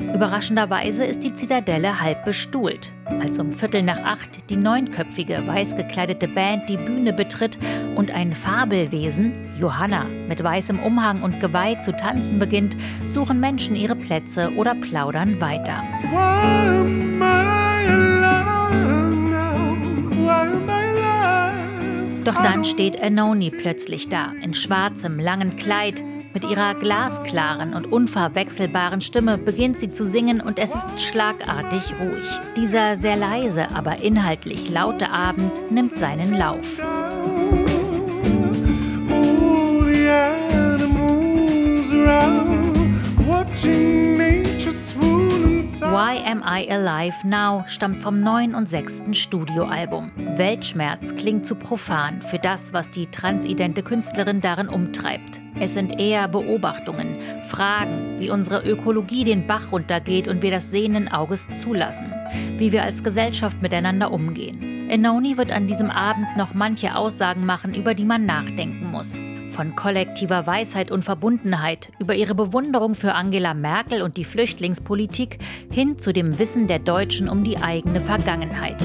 Überraschenderweise ist die Zitadelle halb bestuhlt. Als um 7:45 die 9-köpfige, weiß gekleidete Band die Bühne betritt und ein Fabelwesen, Johanna, mit weißem Umhang und Geweih zu tanzen beginnt, suchen Menschen ihre Plätze oder plaudern weiter. Doch dann steht Anohni plötzlich da, in schwarzem, langen Kleid. Mit ihrer glasklaren und unverwechselbaren Stimme beginnt sie zu singen und es ist schlagartig ruhig. Dieser sehr leise, aber inhaltlich laute Abend nimmt seinen Lauf. Why Am I Alive Now stammt vom 9. und 6. Studioalbum. Weltschmerz klingt zu profan für das, was die transidente Künstlerin darin umtreibt. Es sind eher Beobachtungen, Fragen, wie unsere Ökologie den Bach runtergeht und wir das sehenden Auges zulassen, wie wir als Gesellschaft miteinander umgehen. Anohni wird an diesem Abend noch manche Aussagen machen, über die man nachdenken muss. Von kollektiver Weisheit und Verbundenheit, über ihre Bewunderung für Angela Merkel und die Flüchtlingspolitik, hin zu dem Wissen der Deutschen um die eigene Vergangenheit.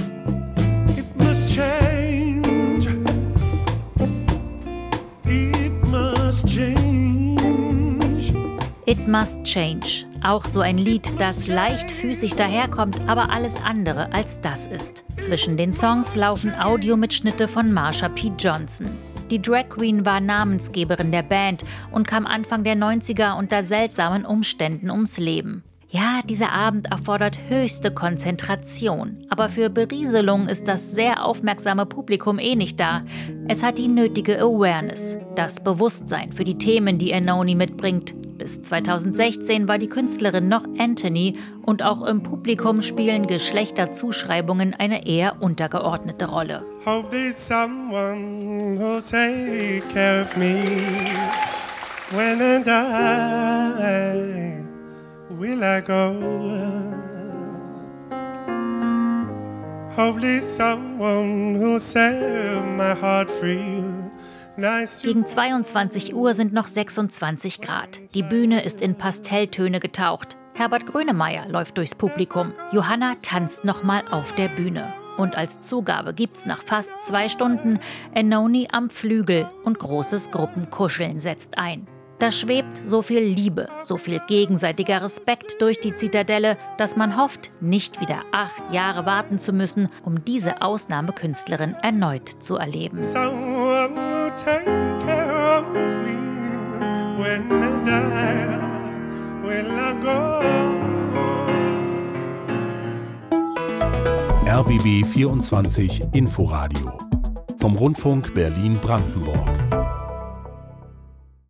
It Must Change. Auch so ein Lied, das leichtfüßig daherkommt, aber alles andere als das ist. Zwischen den Songs laufen Audiomitschnitte von Marsha P. Johnson. Die Drag Queen war Namensgeberin der Band und kam Anfang der 90er unter seltsamen Umständen ums Leben. Ja, dieser Abend erfordert höchste Konzentration. Aber für Berieselung ist das sehr aufmerksame Publikum nicht da. Es hat die nötige Awareness, das Bewusstsein für die Themen, die Anohni mitbringt. Bis 2016 war die Künstlerin noch Anthony und auch im Publikum spielen Geschlechterzuschreibungen eine eher untergeordnete Rolle. Hope there's someone who'll take care of me when I die. Will I go? Hopefully someone who'll set my heart free. Gegen 22 Uhr sind noch 26 Grad. Die Bühne ist in Pastelltöne getaucht. Herbert Grönemeyer läuft durchs Publikum. Johanna tanzt nochmal auf der Bühne. Und als Zugabe gibt's nach fast 2 Stunden Anohni am Flügel und großes Gruppenkuscheln setzt ein. Da schwebt so viel Liebe, so viel gegenseitiger Respekt durch die Zitadelle, dass man hofft, nicht wieder 8 Jahre warten zu müssen, um diese Ausnahmekünstlerin erneut zu erleben. RBB 24 Inforadio vom Rundfunk Berlin-Brandenburg.